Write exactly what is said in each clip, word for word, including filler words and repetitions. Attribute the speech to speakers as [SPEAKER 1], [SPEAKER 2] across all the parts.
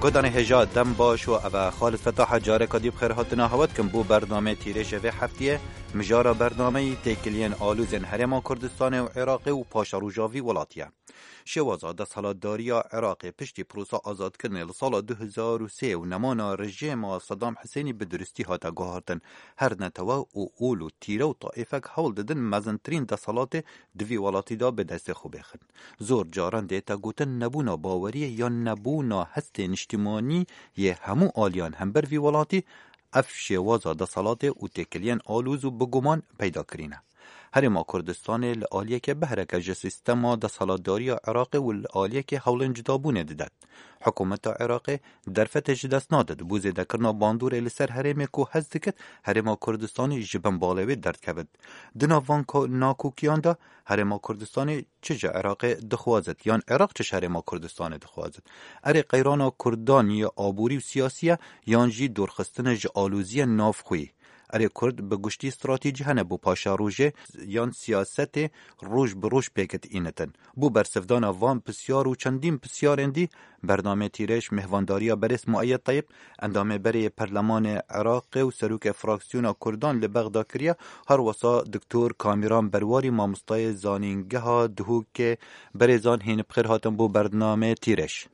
[SPEAKER 1] گودان هجا دم باش و او خالد فتاح جاره کدیب خیر هاتنا هوت کن بو برنامه تیره شوه هفتیه مجارا برنامه تیکلین آلوزن هرما کردستان و عراق و پاشا روژاوی ولاتیه. شوازا دست حالاتداری عراق پشتی پروسا آزاد کردن لسال دو هزار و سه و نمانا رژیم صدام حسینی به درستی هاتا گوهارتن هر نتوا و اول و تیره و طائفک حول دادن مزنترین دستالات دوی ولاتی دا به دست خوبه خن. زور جاران دیتا گوتن نبونا باوریه یا نبونا هست اجتماعی یه همو آلیان هم بر وی ولاتی اف شوازا دستالات و تکلین آلوز و بگمان پیدا کرینه. هرما کردستان العالیه که بهرک از سیستم دستالاتداری عراق و العالیه که حول جدابونه دادد. حکومت عراق در فتح دست نادد بوزه دکرنا باندور لسر هرم کو هست کت هرما کردستان جبن بالوی درد کبد. دناوان ناکوکیان دا هرما کردستان چه عراق دخوازد یان عراق چه هرما کردستان دخوازد. اره قیران کردان یا آبوری و سیاسیه یان جی دورخستن جآلوزی نافخوی. اره کرد به گشتی استراتیجی هنه بو پاشا روژه یان سیاست روش بروش پیکت اینتن. بو برسفدان وان پسیار و چندین پسیار اندی برنامه تیرش مهوانداری برس معید طیب اندامه بری پرلمان عراق و سروک فراکسیون کردان لبغدا کریا هر وسا دکتور کامیران برواری مامستای زانینگه ها دهو که بریزان هین بخیر هاتن بو برنامه تیرش.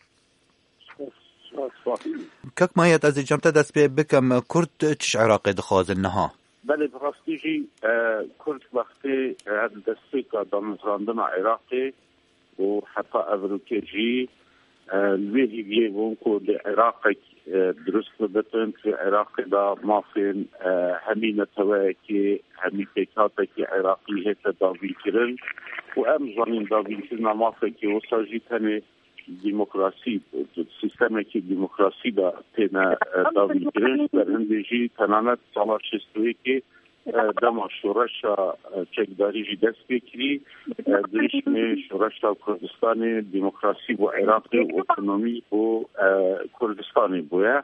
[SPEAKER 1] كك ما يت از جمت دست به بکم کرد چش عراق دخواز نها
[SPEAKER 2] بله براستی جی کرد وقتی هر دستی که دامزراندن عراقی و حتی افروکی جی الویهی بیگون که عراق درست ببتن که عراق دا مافین همین توایی که همین پیکاتا که عراقی هست داوی کرن و امزانین داوی کرن مافین که وصاجی تنه دموکراسی سیستمی که دموکراسی دا تینا داوی کرن در هندجی تنانت سالا شستوی که دما شورش چکداری جی دست بکری درشم شورش کردستان دموکراسی و عراقی و اتنومی و کردستانی بویا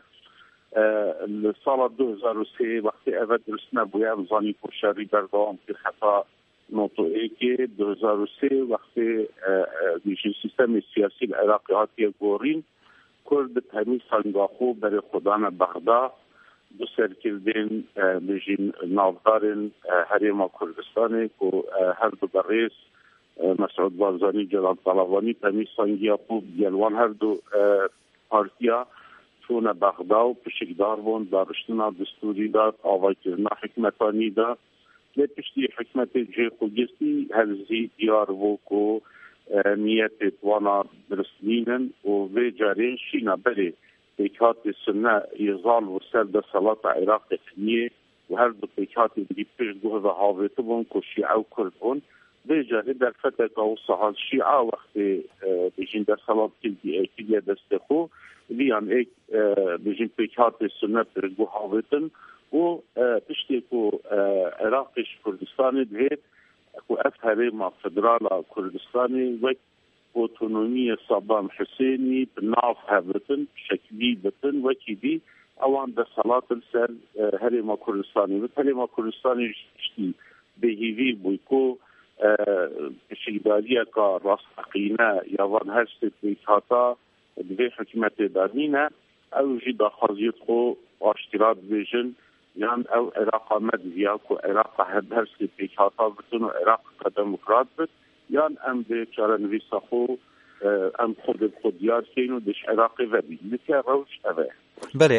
[SPEAKER 2] سال دو هزار و سه وقتی اول درست نبویا امزانی پرشاری بردام که خطا نوتوئه که دو هزار و سه وقتی دیشن سیستم سیاسی عراقی هاتی گورین کرد تمیز سنگاخو برای خدان بغدا دو سرکردین بجین نافدارن هرما کردستانی که هر دو برئیس مسعود بارزانی جلال طلبانی تمیز سنگیا خوب گلوان هر دو پارتیا چون بغدا و پشکدار بون دارشتنا دستوری داد آوائی کرنا حکمتانی داد لپشتی حکمت جه خوگستی هرزی دیار و که نیت وانا درستنینن و وی جارین شینا بری پیکات سنه ایزال و سرد صلاة عراق فنیه و هر دو پیکات دیگه پیش گوه و حاویت بون که شیعه و کرد بون وی جاره در فتح که و صحال شیعه وقتی بجین در صلاة کلدی ایکیلی دست خو لیان ایک بجین پیکات سنه پیش گوه حاویتن و پشتی که عراقش کردستانی دوید که افهره ما فدرال کردستانی و اتونومی صدام حسینی بناف هبتن شکلی بتن و کی دی اوان در صلاة السر هره ما کردستانی و هره ما کردستانی شتی بهیوی بویکو شکداریه که راستقینه یا وان هشت بیتاتا دوی حکمت دارینه او جی داخازیت خو اشتراط بیجن یان او عراق آمد ویا که عراق هر سی پیکاتا بتن و عراق دموکرات بت یان ام به چاره نویسا خو ام خود خودیار کین و دش عراقی و بی لکه روش اوه
[SPEAKER 1] بله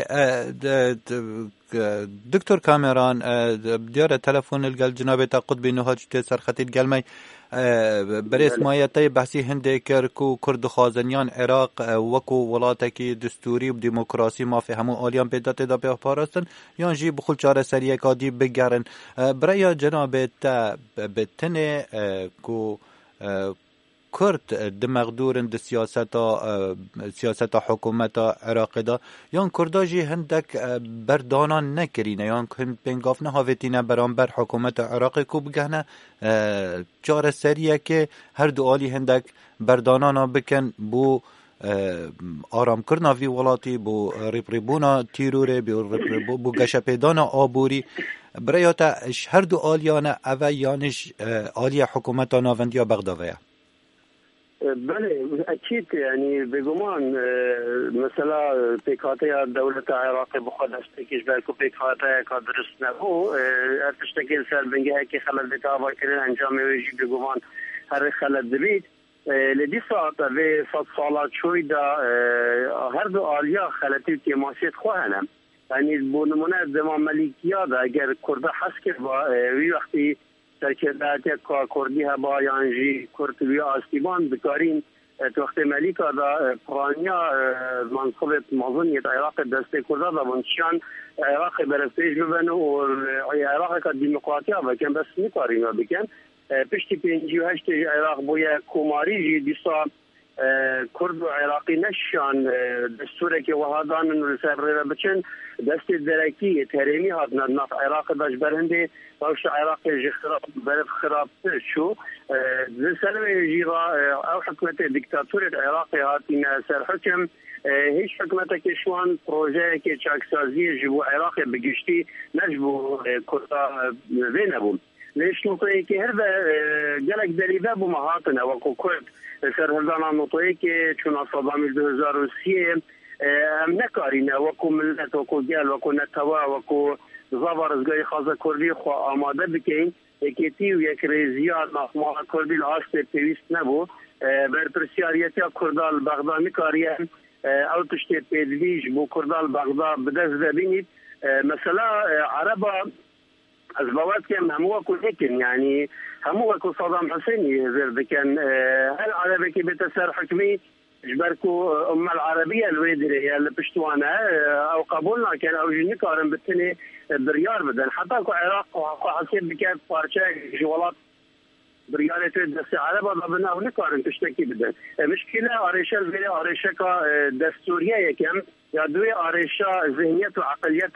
[SPEAKER 1] دکتر کامران دیاره تلفون الگل جناب تا قطبی نهاج تسر خطیل گلمی برای اسمایتی بحثی هنده کر کو کرد خوازنیان عراق وکو ولاتکی دستوری و دموکراسی ما فی همو آلیان پیدات دا به پاراستن یان جی بخل چاره سریع کادی بگرن برای جناب تا بتنه کو کرد دمغدورن د سیاستا سیاستا حکومت عراق دا یان کرداجی هندک بردانان نکرینه یان هند پنگاف نه هاوتینه برانبر حکومت عراق کو بگهنه چاره سریه که هر دو آلی هندک بردانانا بکن بو آرام کرنا وی ولاتی بو ریپریبونا تیروره بو بو گشپیدانا آبوری برایاتا هر دو آلیانه اوه یانش آلی حکومت ناوندیا بغداویه
[SPEAKER 3] بله اكيد يعني بگمان مثلا پیکاته دولت عراق بخواد استکیش بالکو پیکاته که درست نبو ارتشتکیل سر بنگه که خلال بتاوا کردن انجام ویجی بگمان هر خلال دبید لدی ساعت و صد سالات شوی دا هر دو آلیا خلطی که ماسیت خواهنم یعنی بونمونه زمان ملیکیا دا اگر کرده حس کرد با وی وقتی ترکیدات که کردی هبا یانجی کردوی آستیبان بکارین تو وقت ملیکا دا پرانیا منصوبت مظنیت عراق دسته کرده دا منشان عراق برفتیش ببنه و عراق که دیمقراطیا بکن بس نکارین بکن پشتی پینجی و هشت عراق بویا کماری جی دیسا کرد و عراقی نشان دستوره که وحادان نرسر ریو بچن دست درکی تحریمی هات نف عراق داش برهنده باش عراق جی خراب برف خراب شو سلوه جیغا او حکمت دیکتاتوریت عراقی هاتین سر حکم هیچ حکمت که شوان پروژه که چاکسازی جبو عراق بگشتی نجبو کرتا وی نبون لیش نقطه که هر جلک دریبه بو مهاتنه وکو کرد سرهردان نقطه که چون اصابامی دو هزار و سی هم نکارینه وکو ملت وکو گل وکو نتوا وکو زبار ازگاه خازه کردی خو آماده بکن یکی تیو یک ریزیات مخماه کردی لحاست پیویست نبو بر پرسیاریتی کردال بغدا نکاریه او تشتی پیدویش بو کردال بغدا بدست ببینید مثلا عربا از باوت که همو اکو لیکن یعنی همو اکو صدام حسینی زیر بکن هل عربی که بتسر حکمی جبركو أم العربية الويدرية اللي بشتوانا أو قبولنا كان أو جنكارن بالتني بريار بدن حتى كو عراق وحسيب بكات بارشة جوالات بريارة دست عربة ضبنا أو نكارن تشتكي بدن مشكلة أريشة الفيلة أريشة دستورية يكم يدوي أريشة ذهنية وعقلية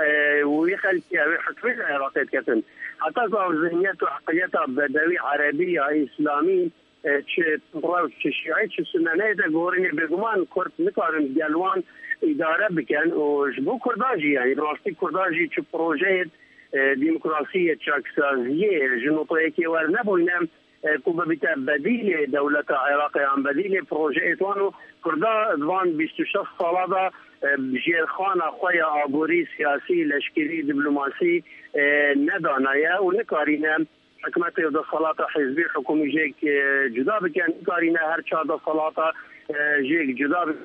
[SPEAKER 3] ويخلقية ويحكمي العراقية كتن حتى كو ذهنية وعقلية بدوي عربية إسلامي چه تراو چه شیعی چه سننه ده گورینی بگمان کرد نکارن گلوان اداره بکن و جبو کرداجی یعنی راستی کرداجی چه پروژه دیموکراسی چاکسازیه جنوطه که ور نبوینم کوبه بیتا بدیل دولت عراقی هم بدیل پروژه ایتوانو کردا دوان بیست و شش ساله دا جیرخان خوی آبوری سیاسی لشکری دیپلماسی ندانایه و نکارینم حکمت و دخالات حزبی حکومی جیک جدا بکن کارینه هر چهار دخالات جیک جدا بکن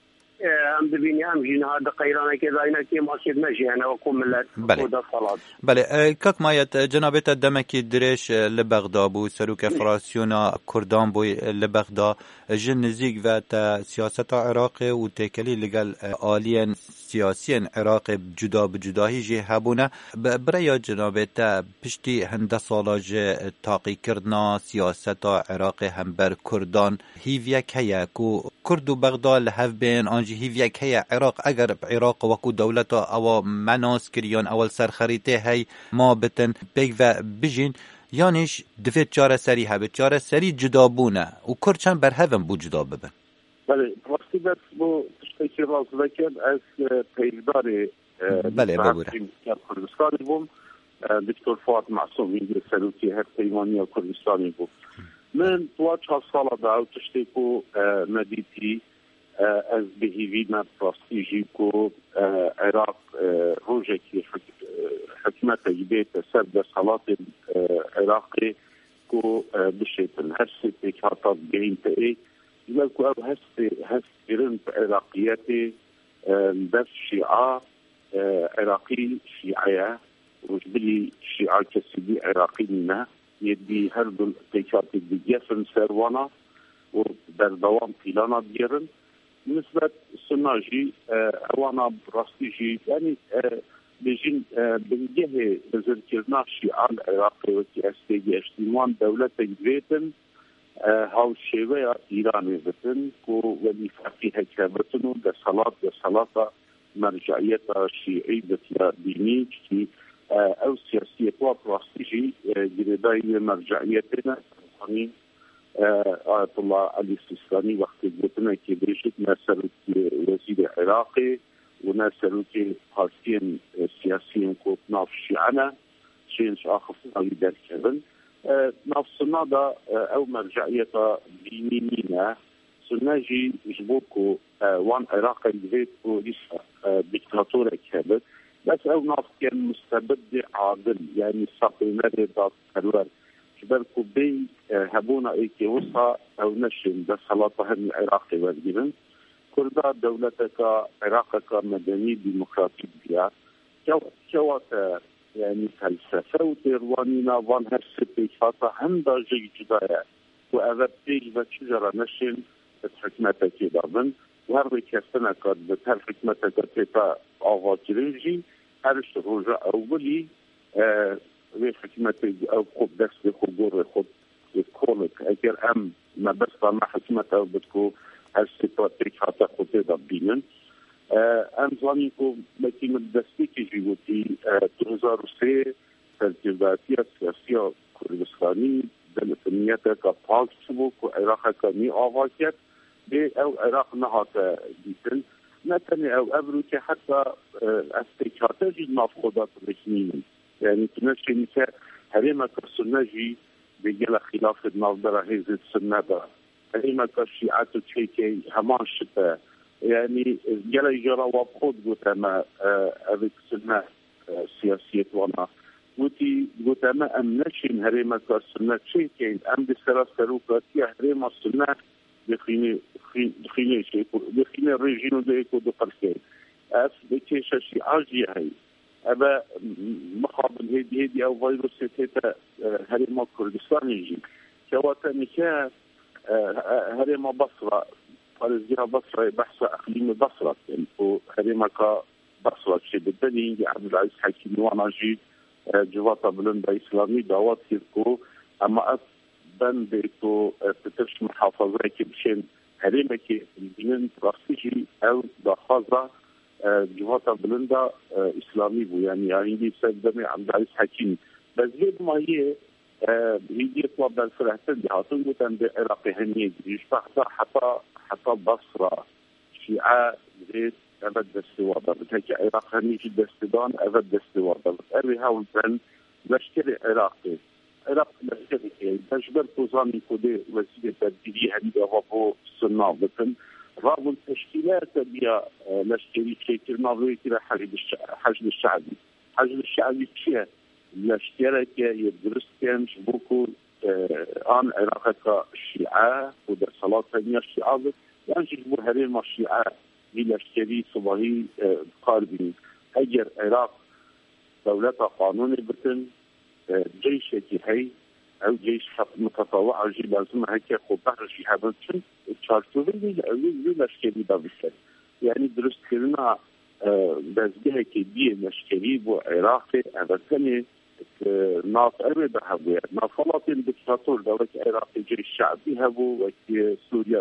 [SPEAKER 3] هم دبینی هم جینها دقیرانه که داینا که ماسید مجیانه و کم ملت و دخالات
[SPEAKER 1] بله کاک مایت جنابت دمکی درش لبغدا بو سروک فراسیونا کردان بو لبغدا جن نزیگ و تا سیاست عراق و تکلی لگل آلین سیاسی عراق جدا بجداهی جه هبونه برای جنابت پشتی هنده سالاج تاقی کردنا سیاست عراق هم بر کردان هیویک هیا کو کرد و بغدا لحف بین آنجی هیویک هیا عراق اگر عراق وکو دولت او مناس کریان اول سرخریته هی ما بتن بگ و بجین یانیش دفت چاره سری هبه چاره سری جدا بونه و کرچن بر هفن بو جدا ببن
[SPEAKER 2] بله راستی بس بو تشتکی راز بکن از پیلدار
[SPEAKER 1] بله ببوره
[SPEAKER 2] کردستانی بوم دکتر فواد معصومی سلوکی هر پیمانی کردستانی بوم من دو چهار سال دا تشتکو ندیتی از بهیوی من راستی کو عراق روژکی حکمت بیت سر دستالات عراقی کو بشیتن هر سیتی که حتی بین تایی جمال کو او هست هست گرن عراقیت بس شیعه عراقی شیعه وجبلی شیعه کسی بی عراقی نه يدي هرب التيكات الدجافن سروانا ودر دوام فيلانا بيرن بالنسبة السناجي اوانا براستيجي يعني بيجين بنجه بذكرنا شيعان العراقي وكي استيجي اشتمان دولة جبيتن هاو الشيوية ايراني بتن كو ولي فاقيها كابتنو دا صلاة دا صلاة مرجعية شيعي بتلا ديني كي او سياسية وبراستيجي جريداي مرجعيتنا قانون آية الله علي السيستاني وقت جبتنا كي بيشت ناسر وزير عراقي وناسر بارتين سياسيين كوت ناف الشيعانة شينش آخر صنعي دار كبن ناف صنادة او مرجعية دینی نینه سنه جی جبو که وان عراق الوید و لیسا دیکتاتور کبت بس او ناف كان مستبد عادل يعني ساقينا دات الور جبر كوبي هبونا ايكي وصا او نشن ده صلاطها العراقي والجبن كردا دولتك عراقك مدني ديمقراطي بيا كواتا يعني فلسفه وتيروانينا وان هرسبي فاتا هم دا جي جدايا وأذا بيج بتشجرة نشن بتحكمتك دابن وهر كاستنا قد بتهر حكمتك تيتا آغاجرينجي هرش روجا أولي وی حکمت او خوب دست خوب گور خود کولک اگر ام ما بس ما حکمت او بدکو هر سپاتیک حتی خودی دابینن ام زانی کو مکیم دستی که جیوتی دو هزار و سه ترتیباتی سیاسی کردستانی دلتنیت که پاک شبو که عراق کمی آغاز کرد به او عراق نهات دیتن نه تنی او ابرو که حتی از تکاته جید ناف خودات رکنین يعني تنشي که هريما كسنجي بيجلا خلاف النظرة هيزة السنة هريما كشيعات تشيكي همان شتا يعني جلا يجرى وابخود قوتما أبيك سنة سياسية وانا قوتي قوتما أم نشين هريما كسنة تشيكي أم بسراس كروكا تيا هريما السنة بخيني بخيني شيكو بخيني الرجينو ديكو دو قركي أف بكيشا شيعاجي هاي أبا مقابل هيدي هيدي أو فيروس تيتا هريما كردستان يجي كواتا نكا هريما بصرة فالزيها بصرة بحث أقليم بصرة يعني هريما كبصرة شيء بالدني عبد العزيز حكيم وانا جي جواتا بلندا إسلامي دعوات يذكو أما أبن بيتو تترش محافظة كبشين هريما كي الدين راسيجي أو دخازة جهات بلندا اسلامي بو يعني عندي سيدنا عبد العزيز حكيم بس هي ما هي هي طلب الفرحه اللي هاتون قلت العراقي هنيه يشبه حتى حتى بصره شيعه زيت ابد السواد بتحكي عراق هنيه الدستان ابد السواد بتقري هاول بن لشكري عراقي عراق لشكري يعني تجبر توزاني كودي وسيله تدبيريه هنيه هو السنه بتن رغم التشكيلات بها لشكري كيكير نظري كده حشد الشعبي حشد الشعبي كيه لشكرك يدرس كان شبوكو آن عراقك الشيعة وده صلاة ثانية الشيعة يعني جبو هريم الشيعة لشكري صباحي قاربين اجر عراق دولة قانوني بتن جيش هي او جيش متطوع او جي لازم هيك خو بحر شي حبتشن تشارتوفي اللي لشكري دا بيشتري يعني درست كلنا بزجه كي دي لشكري بو عراقي ابتني ناف ابدا هبو نافلات الدكتاتور دولة عراقي جيش شعبي هبو وكي سوريا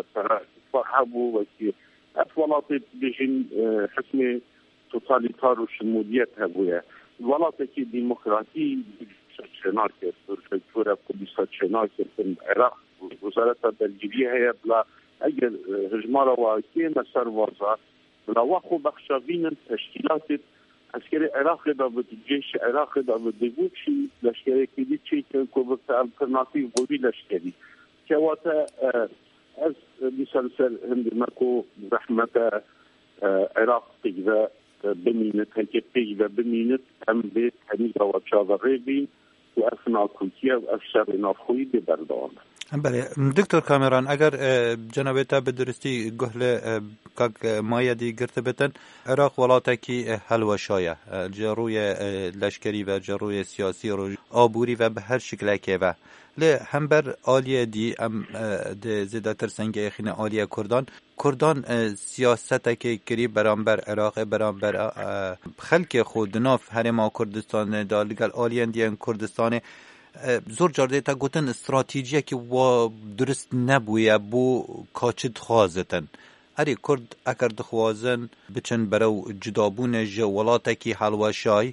[SPEAKER 2] هبو وكي افولات بيجين حكمة توتاليتار وشموليات هبو ولات كي ديمقراطي شناكر دكتورة قديسة شناكر في العراق وزارة الداخلية هي بلا أجل هجمارة وكي مسار وزارة بلا وخو بخشابين تشكيلات عسكري عراقي دا بالجيش عراقي دا بالدبوشي لشكري كدي شيء كوبت الالترناتيف بولي لشكري كواتا از بسلسل هند مكو زحمة عراق تجذا بمينت هيك تجذا بمينت أم بيت حميدة وشاذ الريبي وأثناء تركيا وأفشار نافخوي ببردان.
[SPEAKER 1] بله دکتر کامران اگر جناب تا به درستی گهل کاک مایدی گرته بتن عراق ولاتی هلوشایه جروی لشکری و جروی سیاسی رو آبوری و به هر شکل که و له هم بر عالیه دی ام د زیادتر سنگ خینه عالیه کردان کردان سیاست که کری برانبر عراق برانبر خلق خود ناف هرما کردستان دالگل عالیه دیان کردستان زور جارده تا گوتن استراتیجیه که و درست نبویه بو کاچد خوازتن اری کرد اگر دخوازن بچن برو جدابون جوالاته که حلوه شای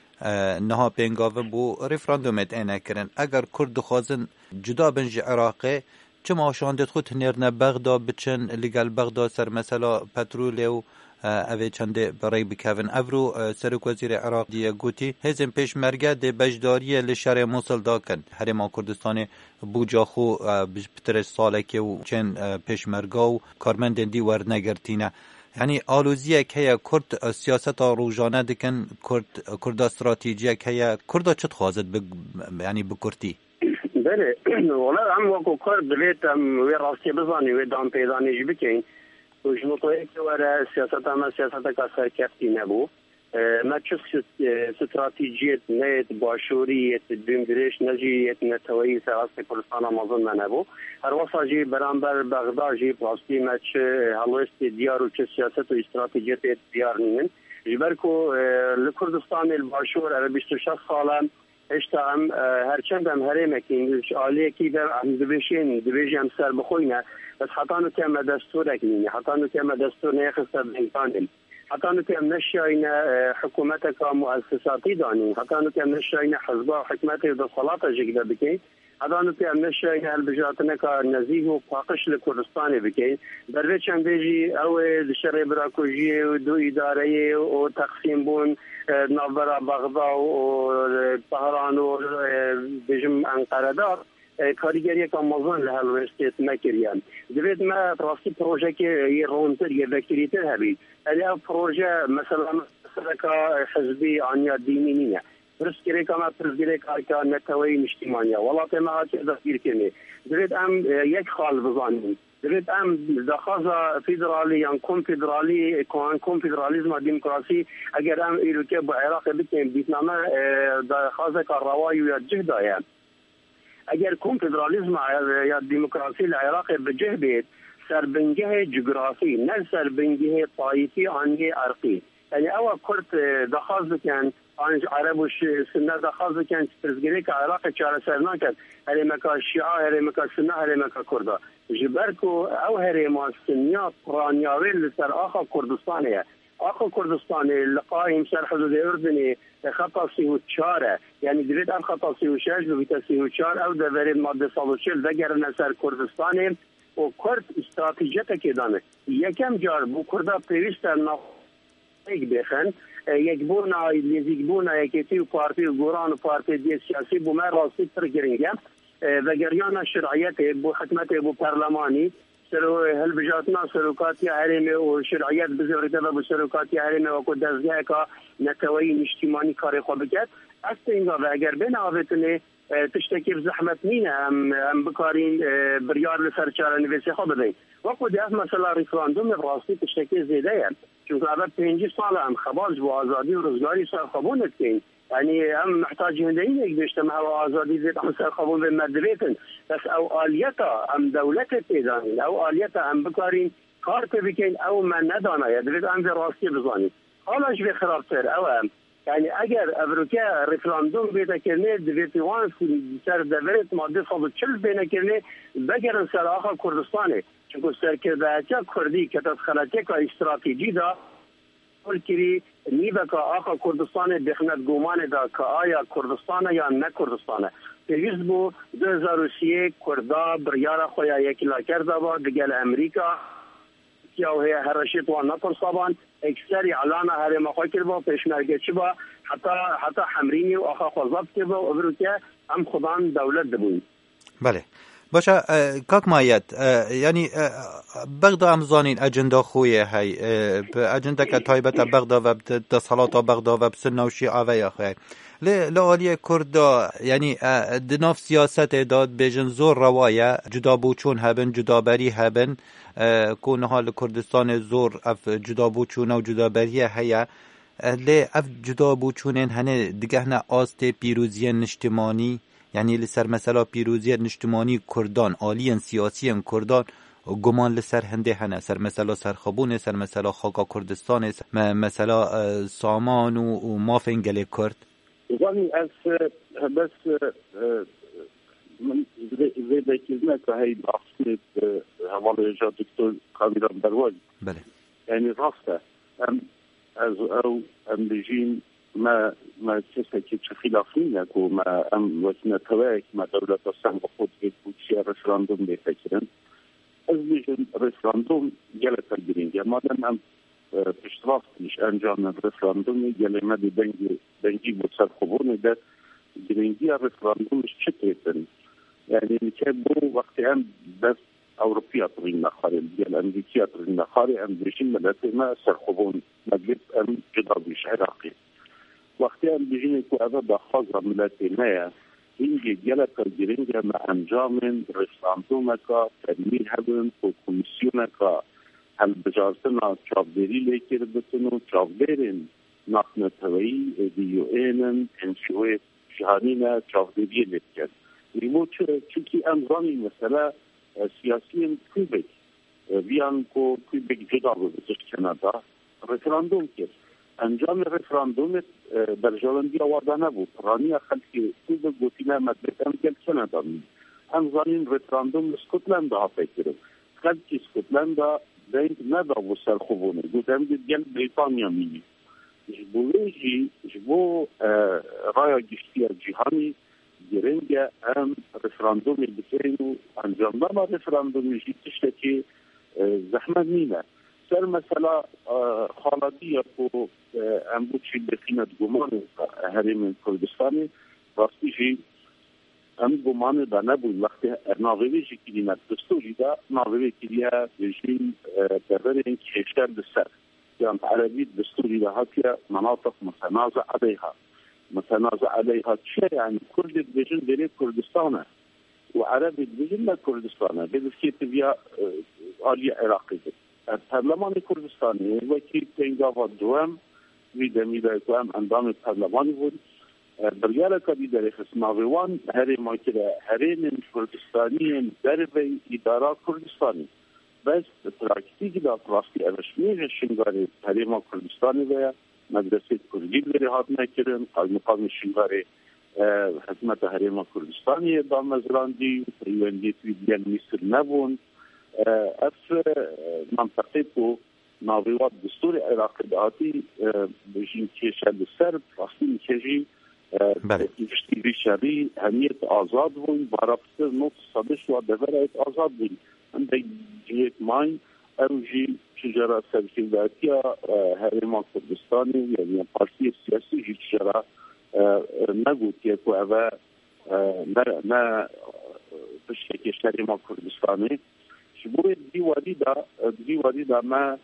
[SPEAKER 1] نها پینگاوه بو ریفراندومت اینه کرن اگر کرد دخوازن جدا بنج عراقه چه ماشاندت خود نرنه بغدا بچن لگل بغدا سر مثلا پترول و اوه چنده برای بکوین افرو سرک وزیر عراق دیه گوتی هزم پیش مرگه ده بجداری لشر موصل دا کن هرما کردستان بوجا خو بتر سالکه و چند پیش مرگه و کارمندن دی ورنگرتینه یعنی آلوزیه که کرد سیاست روزانه دکن کرد کرد استراتژیه که کرد چت خوازد ب یعنی بکرتی
[SPEAKER 3] بله ولی هم وقت کرد دلیت هم وی راستی بزنی وی دام پیدانیش بکن و جنوطایی که وره سیاست هم سیاست که سرکفتی نبود ما چه استراتژیت نیت باشوریت بیمگریش نجیت نتوایی سیاست کردستان آمازون منبو هر وقت جی برانبر بغداد جی پاستی ما چه حلوست دیار و چه سیاست و استراتژیت دیار نیمن جبر کو لکردستان الباشور عربی بیست و شش ساله اشتا هم هرچند هم هریم اکین عالیه کی در هم دویشین دویشی هم سر بخوینه بس حتی نو که ما دستور اکنینی حتی نو که ما دستور نیخسته بینکانیم حتی نو که نشاین حکومت که مؤسساتی دانیم حتی نو که نشاین حزبا و حکمت و صلاة جگده بکن حتی نو که نشاین البجاتنه که نزیه و پاقش لکردستانی بکن بروی چند بیجی او دشره براکوژی و دو اداره و تقسیم بون نابرا بغداد و طهران و بجم انقره دار کاریگری که آمازون لحال وستیت نکریم دوید ما راستی پروژه که یه رونتر یه بکتریتر هبید الی او پروژه مثلا مثلا که حزبی آنیا دینی نیه پرسکری که ما پرسکری که نتوایی نشتیمانیا ولات ما ها چه دستگیر کنی دوید ام یک خال بزانیم دوید ام دخواز فیدرالی یا کنفیدرالی کنفیدرالیزم دموکراسی اگر ام ایرو که با عراق بکنیم بیتنامه دخواز که روایی یا جهدایم اگر کنفدرالیسم یا دموکراسی العراق بجه بید سربنگه جغرافی نه سربنگه طایفی آنگه عرقی یعنی اول کرد دخواست بکن آنج عرب و سنه دخواست بکن پرزگیری که عراق چاره سر نکرد هره مکا شیعه هره مکا سنه هره مکا کرده جبرکو او هره ما سنیا پرانیاوی لسر آخا کردستانه آخو کردستان لقایم سر حدود اردنی خطا سی و چاره یعنی دوید ام خطا سی و شش دوید سی و چار او دوید ماده سال و چل دگرن سر کردستان و کرد استراتیجیت که دانه یکم جار بو کرده پیوست ناخویگ بخن یک بونا لیزیگ بونا یکیتی و پارتی و گوران و پارتی دی سیاسی بو من راستی تر گرنگه و گریان شرعیت بو حکمت بو پرلمانی سرو هل بجاتنا سروکاتی حریم و شرعیت بزرگه و سروکاتی حریم و کو دزگه که نتوایی نشتیمانی کاری خوب بکد است اینگاه و اگر بین آویتونه تشتکی بزحمت نینه هم, هم بکارین بریار لسر چاره نویسی خوب بدهید وقت دیف مثلا ریفراندوم راستی تشتکی زیده هم چون اول پنجی سال هم خباز و آزادی و روزگاری سر خوبونت کن یعنی هم محتاج هندین یک بیشتر و آزادی زید هم سر خوبون به مدویتن بس او آلیتا هم دولت پیدانین او آلیتا هم بکارین کار بکن او من ندانه یدوید هم راستی بزانید حالاش به خرابتر او هم یعنی اگر امریکا رفراندوم بیده کرنه دویتی وان سر دولت ماده صد و چل بینه کرنه بگرن سر آخا کردستانه چون سرکرده کردی که تسخلطه که استراتیجی دا کل کری نیبه که آخا کردستان بخند گومان دا که آیا کردستانه یا نه کردستانه پیوست بو دو هزار و سی کردا بریار خویا یکی لا کرده با دگل امریکا یا هر رشید و نطر صابان اکثری علانه هر مخواه کرده با پیشمرگه چی با حتی حتی حمرینی و آخا خوزاب کرده با ابرو که هم خودان دولت دبوین
[SPEAKER 1] بله باشه کاک مایت یعنی بغدا هم زانین اجندا خویه های اجندا که تایبت بغدا و تصالات بغدا و بسنه و شیعه و یا خویه لعالی کردا یعنی دناف سیاست داد بیجن زور روایه جدا بوچون هبن جدا بری هبن کونه حال کردستان زور اف جدا بوچون و جدا بریه هیا لی اف جدا بوچونین هنه دیگه هنه آست پیروزی نشتمانی یعنی لسر مثلا پیروزی نشتمانی کردان آلین سیاسی کردان گمان لسر هنده هنه سر مثلا سرخبونه سر مثلا خاکا کردستان مثلا سامان و مافنگل کرد
[SPEAKER 2] ولی از بس من زیده کلمه که هی بحثی حواله جا دکتر کامیران برواج
[SPEAKER 1] بله
[SPEAKER 2] یعنی راسته از او ام بجین ما ما کسی که چه خلاف نیه که ما ام وزنه توی ما دولت سنگ خود بید بود چیه رفراندوم بیفکرن از بجین رفراندوم گلت گرینگه مادم ام پشتراستیش انجام رفراندوم گلمه دنگی دنگی بود سرخوبونه ده گرینگی رفراندومش چه تیتن یعنی که بو وقتی هم دست اوروپیا ترین نخاره دیگل امریکیا ترین نخاره هم دیشین ملتی ما سرخوبون مجلس ام جدا بیش عراقی وقتی هم دیشین که اوه دخواز ملتی ما اینگه گلک گرینگه ما انجام رفراندوم که تنمیه هبن و کمیسیون که هل بجارتنا چابداری لیکر بتنو چابدارین ناکنتوایی دیو اینن انشوه جهانینا چابداری لیکر ایمو چونکی امزانی مثلا سیاسی کوبک بیان کو کوبک جدا بود از کانادا رفراندوم کرد انجام رفراندوم برجواندی آورده نبود رانی خلقی کوبک گوتینا مدرک هم کل کانادا می امزانی رفراندوم اسکوتلند ها فکر خلقی اسکوتلند دنگ ندا و سرخوبونه گوتم گل بریتانیا می جبوه جی جبو رای گشتی جهانی گرنگه هم رفراندوم بسین و انجام داما رفراندوم جی تشتکی زحمت نیمه سر مثلا خالدی یا کو امبود چی بخیند گمان حریم کردستانی راستی جی ام گمان دا نبود وقتی ناغوی جی کلیمت دستوری دا ناغوی کلیه رژیم بررین کشتر دستر یعنی عربی دستوری دا هاتیا مناطق متنازع علیها متنازع علیها چه یعنی کرد بجن دری کردستانه و عربی بجن نه کردستانه بدست که تبیا آلی عراقی دید پرلمان کردستانی وکی تنگاوا دوام ویده میده دوام اندام پرلمانی بود برگره کدی در خسماویوان هری ماکره هرین کردستانی در وی اداره کردستانی بس پراکتیکی دا پراستی ارشمیه شنگاری هریم کردستانی ویا مدرسه کردی بری هات نکرن قال مقام شنگاری حکمت هریم کردستانی دا مزراندی یوندی تویدیان میسر نبون اف منطقه کو ناویوات دستور عراق دهاتی بجین کشد سر پراستی کشی اینشتیوی شری همیت آزاد بون برابطه نوت صدش و دفرایت آزاد بون هم به جهت ماین اوجی چجرا سرکرداتی هرمان کردستانی یعنی پارتی سیاسی جی چجرا نگود که که اوه نه بشکش هرمان کردستانی شبوه دیواری دا دیواری دا ما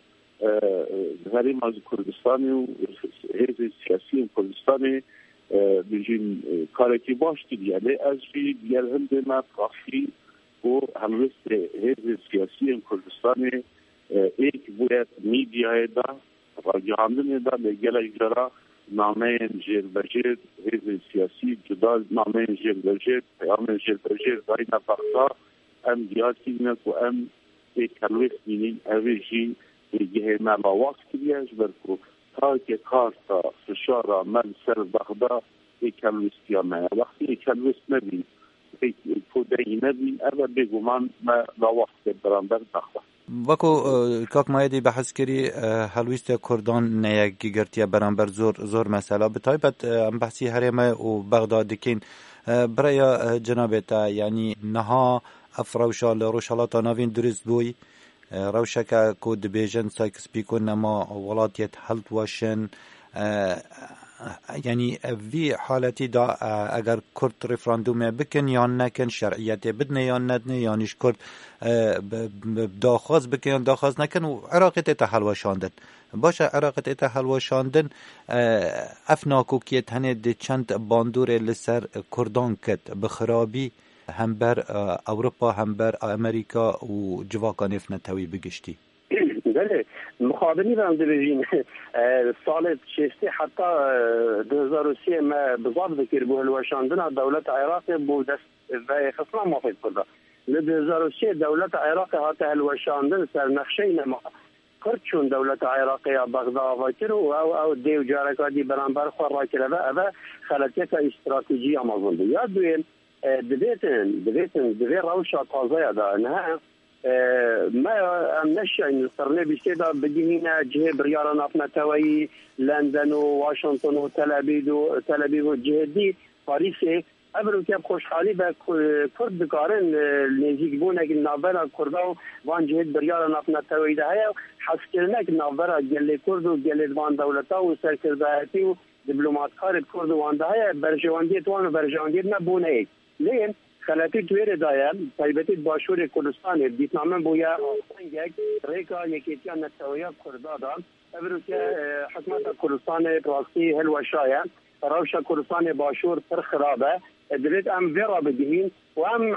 [SPEAKER 2] هرمان کردستانی و حیث سیاسی کردستانی بجین کارکی باش دیگه از جی دیگر هنده ما کافی و هموست حیث سیاسی کردستان ایک باید میدیای دا راجعاندن دا لگل اجرا نامه جیر بجیر حیث سیاسی جدا نامه جیر بجیر پیام جیر بجیر دای نفقتا ام دیاد کنید و ام ایک هلوست مینین اوی جی دیگه ملاواق کریش برکو تا که کار تا فشار من سر بغدا یک کلوستی همه وقتی یک کلوست نبین یک پودهی نبین اما بگومان ما لاوقت برانبر بغدا
[SPEAKER 1] وکو کاک مایدی بحث کری هلویست کردان نیگی گرتیا برانبر زور زور مسئله بتایبت ام بحثی حرمه و بغدا دکین برای جنابتا یعنی نها افروشا لروشالاتا ناوین درست بوی روشکا کود بیجن سایکس بیکن نما ولاتیت هلت واشن یعنی وی حالتی دا اگر کرد رفراندوم بکن یا نکن شرعیت بدنه یا ندنه یعنیش کرد داخواز بکن یا داخواز نکن و عراقت ایتا حلوشاندن باشه عراقت ایتا حلوشاندن افناکو کیت هنه ده چند باندور لسر کردان کد بخرابی هم بر اوروپا هم بر امریکا و جواکان افنتوی بگشتی
[SPEAKER 3] بله مخابرین رو هم ببینید سال ششتی حتی دو هزار و سه ما بضابط ذکر به الوشاندن دولت عراق بود دست و خصما موافق کرده دو هزار و سه دولت عراق حتی الوشاندن سر نقشه نما کرد چون دولت عراقی بغداد واکر و او او دیو جارکادی برانبر خور واکر و او خلطیت استراتژی آمازون یا دوین دبیتن دبیتن دبی روشا تازه دا نه ما نشأ القرن بسيطة بدينا جهة بريارة نافنا توي لندن وواشنطن وتل أبيب وتل أبيب والجهة دي باريس ابرو که خوشحالی به کرد بکارن نزیک بونه که نابرا کردا وان جهد بریار نافنا تویده های حس کرنه که نابرا گل کرد و گل وان دولتا و سرکردایتی و دیپلمات کار کرد وان ده های برجواندی توان و برجواندی نبونه ای لین خلاتی تویر دایر تایبتی باشور کردستان دیتنامه بویا یک ریکا یکیتیا نتویا کردا دان ابرو که حکمت کردستان راستی هلوشایه روش کردستان باشور پر خرابه دريت ام فيرا بدهين وام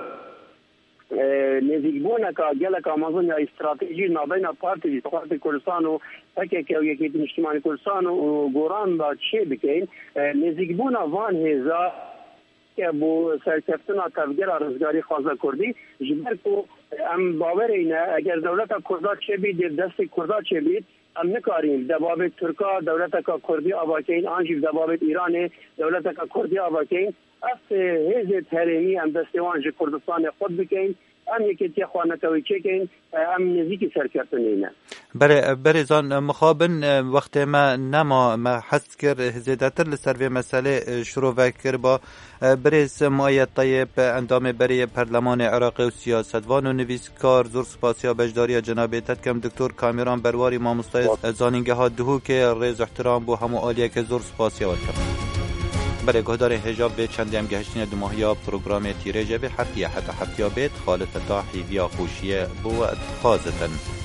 [SPEAKER 3] نزيجبونا كجلا كامازون يا استراتيجي ما بين بارتي بارتي كردستان و هيك يكيد اجتماعي كردستان وغوران با شيء بكين نزيجبونا وان هزا كبو سركفتنا تفجير رزگاری خازا کردی جبر کو ام باور اینه اگر دولت کردا چه بید دست کردا چه بید ام نکاریم دباب ترکا دولت کا کردی آواکین آنجی دباب ایران دولت کا کردی آواکین اف هزت هرمی ام دستوان کردستان خود بکین ام یکی تی خوانتوی چکین ام نزدیکی سرکفتنینه
[SPEAKER 1] بله برزان مخابن وقت ما نما ما حس کر زیادتر لسر و مسئله شروع وکر با برز مایه طیب اندام بری پرلمان عراقی و سیاستوان و نویسکار زور سپاسیا بجداری جناب تدکم دکتر کامیران برواری مامستای زانینگه ها دهو که ریز احترام بو همو آلیه که زور سپاسیا وکر برای گهدار حجاب به چندی هم گهشتین دو ماهی پروگرام تیره جبه هفتیه حتی هفتیه بیت خالد فتاحی ویا خوشیه بو خازتن